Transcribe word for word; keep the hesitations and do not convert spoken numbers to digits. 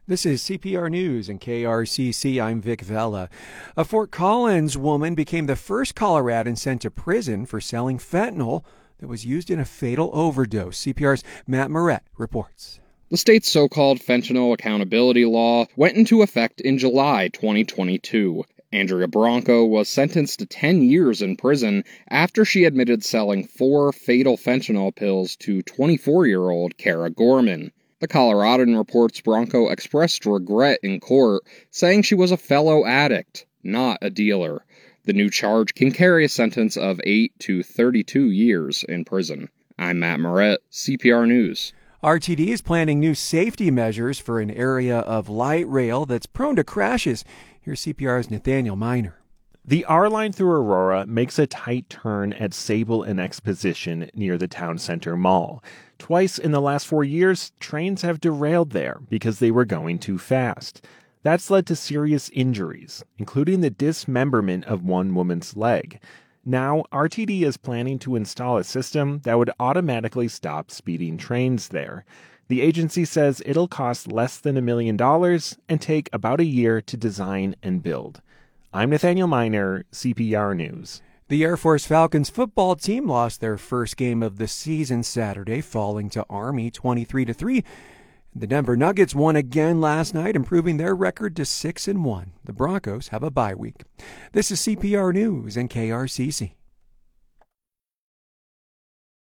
This is C P R News and K R C C. I'm Vic Vella. A Fort Collins woman became the first Coloradan sent to prison for selling fentanyl that was used in a fatal overdose. C P R's Matt Moret reports. The state's so-called fentanyl accountability law went into effect in July twenty twenty-two. Andrea Bronco was sentenced to ten years in prison after she admitted selling four fatal fentanyl pills to twenty-four-year-old Kara Gorman. The Coloradan reports Bronco expressed regret in court, saying she was a fellow addict, not a dealer. The new charge can carry a sentence of eight to thirty-two years in prison. I'm Matt Moret, C P R News. R T D is planning new safety measures for an area of light rail that's prone to crashes. Here's C P R's Nathaniel Miner. The R line through Aurora makes a tight turn at Sable and Exposition near the Town Center Mall. Twice in the last four years, trains have derailed there because they were going too fast. That's led to serious injuries, including the dismemberment of one woman's leg. Now, R T D is planning to install a system that would automatically stop speeding trains there. The agency says it'll cost less than a million dollars and take about a year to design and build. I'm Nathaniel Miner, C P R News. The Air Force Falcons football team lost their first game of the season Saturday, falling to Army twenty-three to three. The Denver Nuggets won again last night, improving their record to six and one. The Broncos have a bye week. This is C P R News and K R C C.